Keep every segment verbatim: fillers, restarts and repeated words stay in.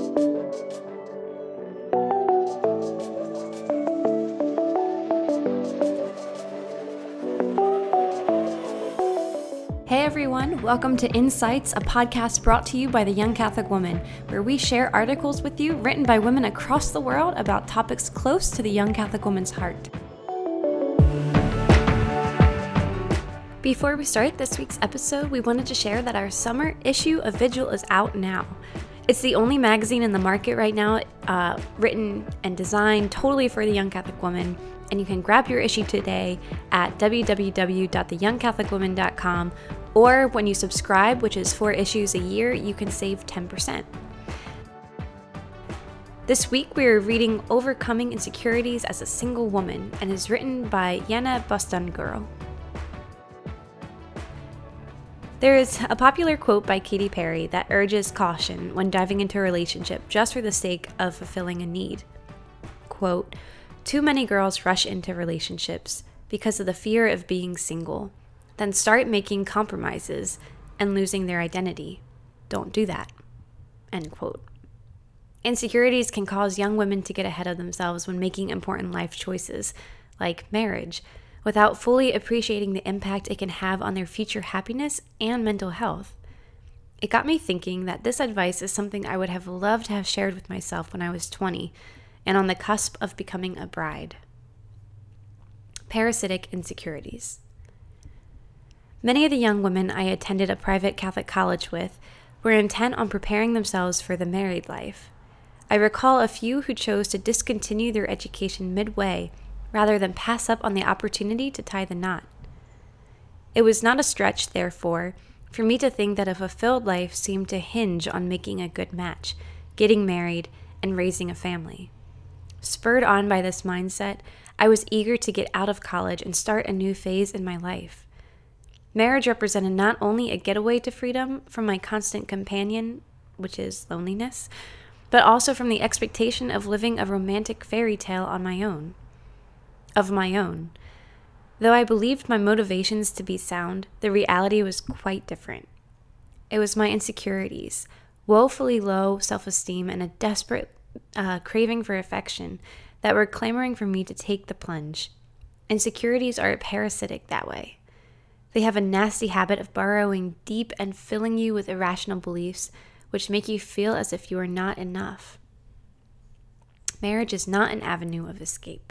Hey everyone, welcome to Insights, a podcast brought to you by the Young Catholic Woman, where we share articles with you written by women across the world about topics close to the young Catholic woman's heart. Before we start this week's episode, we wanted to share that our summer issue of Vigil is out now. It's the only magazine in the market right now uh, written and designed totally for the young Catholic woman, and you can grab your issue today at w w w dot the young catholic woman dot com, or when you subscribe, which is four issues a year, you can save ten percent. This week we are reading Overcoming Insecurities as a Single Woman, and is written by Yana Bostonguru. There is a popular quote by Katy Perry that urges caution when diving into a relationship just for the sake of fulfilling a need. Quote, "Too many girls rush into relationships because of the fear of being single, then start making compromises and losing their identity. Don't do that." End quote. Insecurities can cause young women to get ahead of themselves when making important life choices, like marriage, without fully appreciating the impact it can have on their future happiness and mental health. It got me thinking that this advice is something I would have loved to have shared with myself when I was twenty and on the cusp of becoming a bride. Parasitic insecurities. Many of the young women I attended a private Catholic college with were intent on preparing themselves for the married life. I recall a few who chose to discontinue their education midway rather than pass up on the opportunity to tie the knot. It was not a stretch, therefore, for me to think that a fulfilled life seemed to hinge on making a good match, getting married, and raising a family. Spurred on by this mindset, I was eager to get out of college and start a new phase in my life. Marriage represented not only a getaway to freedom from my constant companion, which is loneliness, but also from the expectation of living a romantic fairy tale on my own. Of my own. Though I believed my motivations to be sound, the reality was quite different. It was my insecurities, woefully low self-esteem, and a desperate uh, craving for affection that were clamoring for me to take the plunge. Insecurities are parasitic that way. They have a nasty habit of burrowing deep and filling you with irrational beliefs, which make you feel as if you are not enough. Marriage is not an avenue of escape.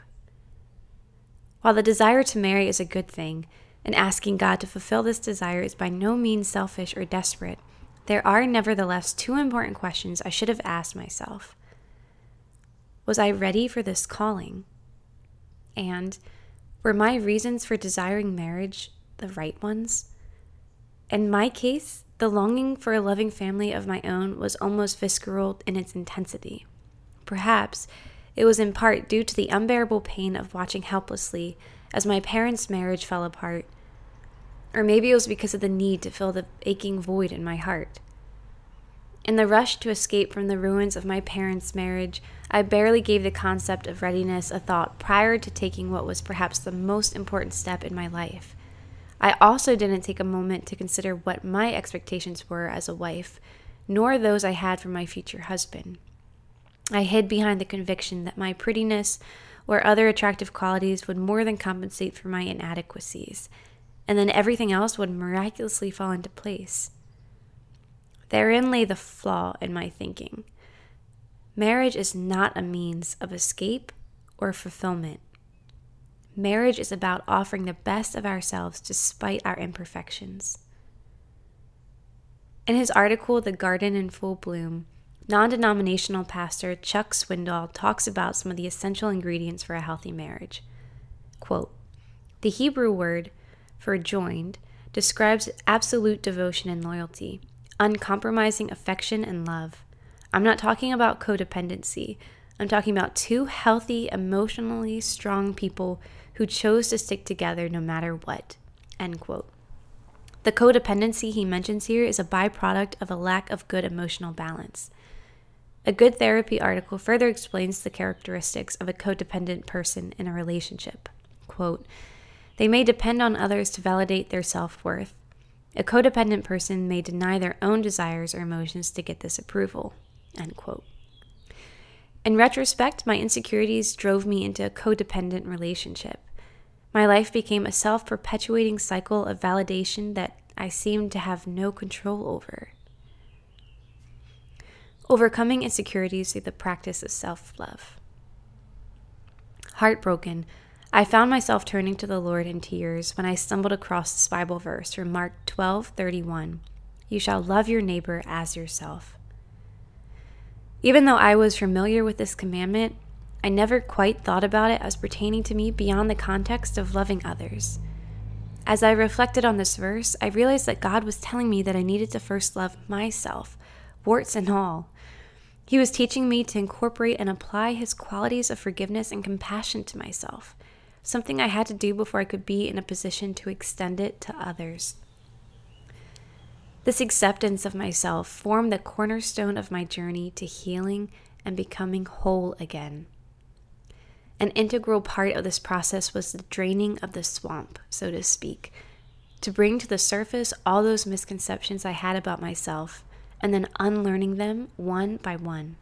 While the desire to marry is a good thing, and asking God to fulfill this desire is by no means selfish or desperate, there are nevertheless two important questions I should have asked myself. Was I ready for this calling? And were my reasons for desiring marriage the right ones? In my case, the longing for a loving family of my own was almost visceral in its intensity. Perhaps it was in part due to the unbearable pain of watching helplessly as my parents' marriage fell apart. Or maybe it was because of the need to fill the aching void in my heart. In the rush to escape from the ruins of my parents' marriage, I barely gave the concept of readiness a thought prior to taking what was perhaps the most important step in my life. I also didn't take a moment to consider what my expectations were as a wife, nor those I had for my future husband. I hid behind the conviction that my prettiness or other attractive qualities would more than compensate for my inadequacies, and then everything else would miraculously fall into place. Therein lay the flaw in my thinking. Marriage is not a means of escape or fulfillment. Marriage is about offering the best of ourselves despite our imperfections. In his article, The Garden in Full Bloom, non-denominational pastor Chuck Swindoll talks about some of the essential ingredients for a healthy marriage. Quote, "The Hebrew word for joined describes absolute devotion and loyalty, uncompromising affection and love. I'm not talking about codependency. I'm talking about two healthy, emotionally strong people who chose to stick together no matter what." End quote. The codependency he mentions here is a byproduct of a lack of good emotional balance. A Good Therapy article further explains the characteristics of a codependent person in a relationship. Quote, "They may depend on others to validate their self-worth. A codependent person may deny their own desires or emotions to get this approval." End quote. In retrospect, my insecurities drove me into a codependent relationship. My life became a self-perpetuating cycle of validation that I seemed to have no control over. Overcoming insecurities through the practice of self-love. Heartbroken, I found myself turning to the Lord in tears when I stumbled across this Bible verse from Mark twelve thirty-one. You shall love your neighbor as yourself. Even though I was familiar with this commandment, I never quite thought about it as pertaining to me beyond the context of loving others. As I reflected on this verse, I realized that God was telling me that I needed to first love myself, warts and all. He was teaching me to incorporate and apply His qualities of forgiveness and compassion to myself, something I had to do before I could be in a position to extend it to others. This acceptance of myself formed the cornerstone of my journey to healing and becoming whole again. An integral part of this process was the draining of the swamp, so to speak, to bring to the surface all those misconceptions I had about myself, and then unlearning them one by one.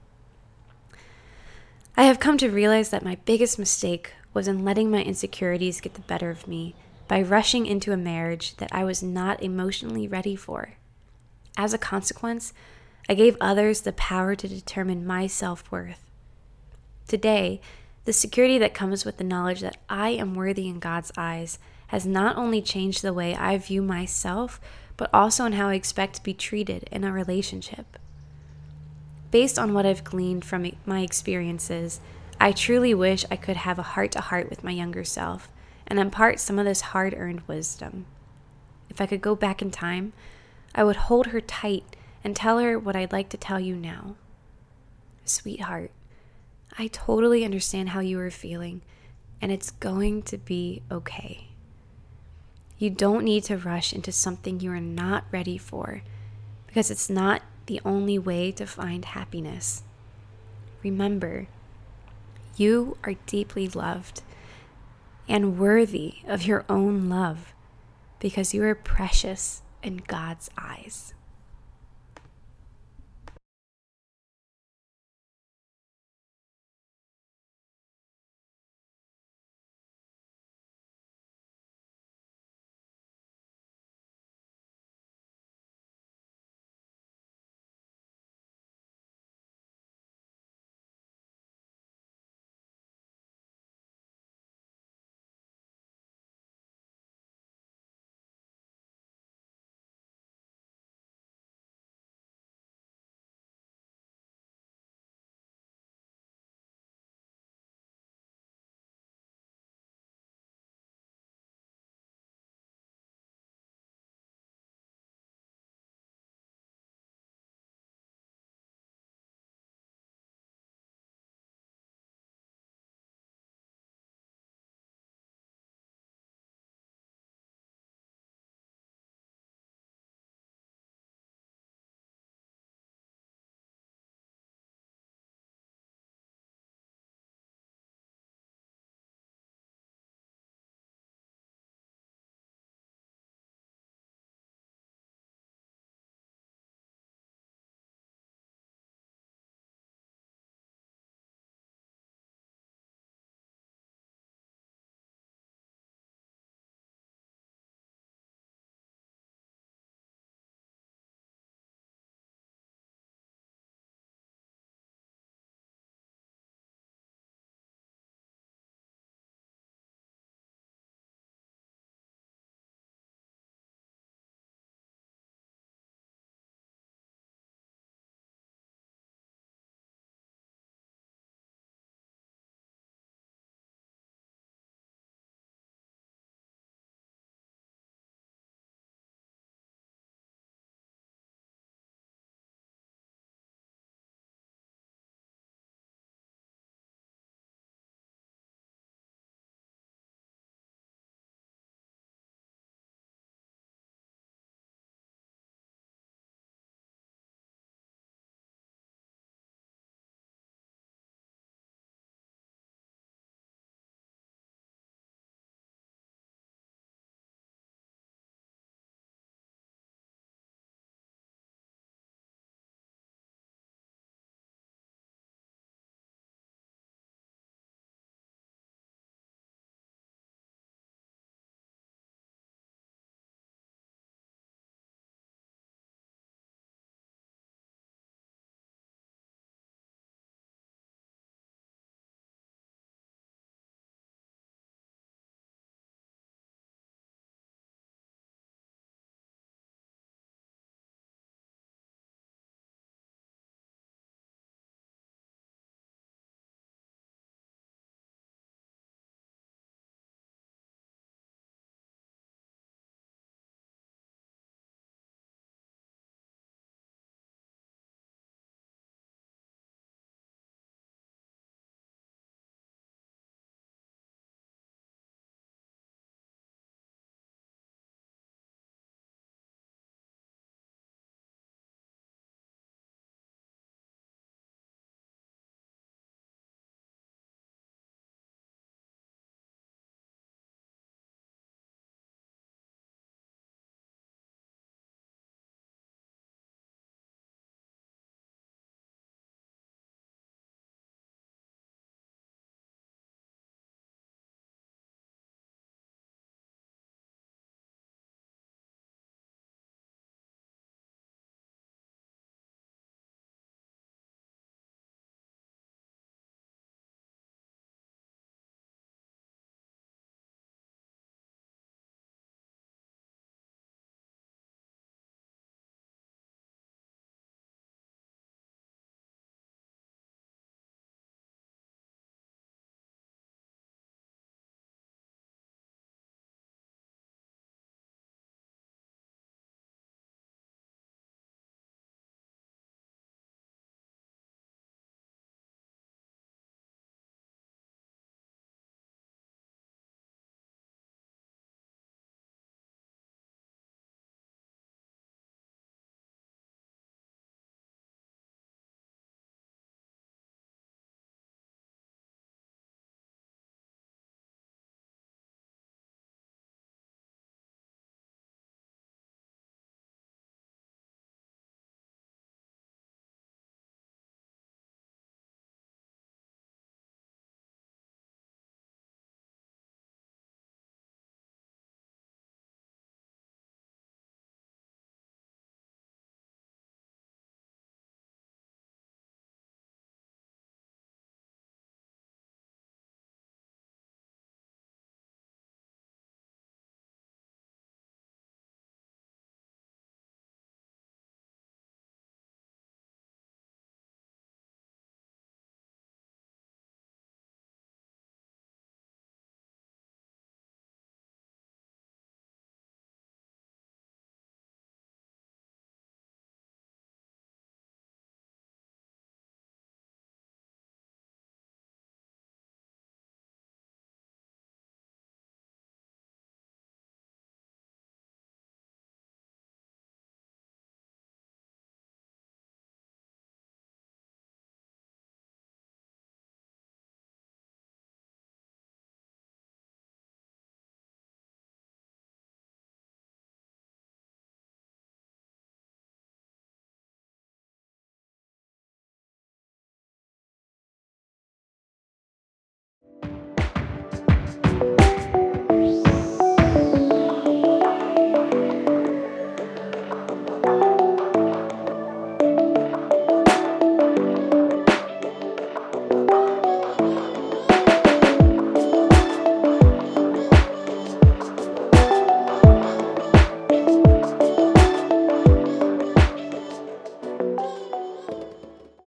I have come to realize that my biggest mistake was in letting my insecurities get the better of me by rushing into a marriage that I was not emotionally ready for. As a consequence, I gave others the power to determine my self-worth. Today, the security that comes with the knowledge that I am worthy in God's eyes has not only changed the way I view myself, but also in how I expect to be treated in a relationship. Based on what I've gleaned from my experiences, I truly wish I could have a heart-to-heart with my younger self and impart some of this hard-earned wisdom. If I could go back in time, I would hold her tight and tell her what I'd like to tell you now. Sweetheart, I totally understand how you are feeling, and it's going to be okay. You don't need to rush into something you are not ready for, because it's not the only way to find happiness. Remember, you are deeply loved and worthy of your own love because you are precious in God's eyes.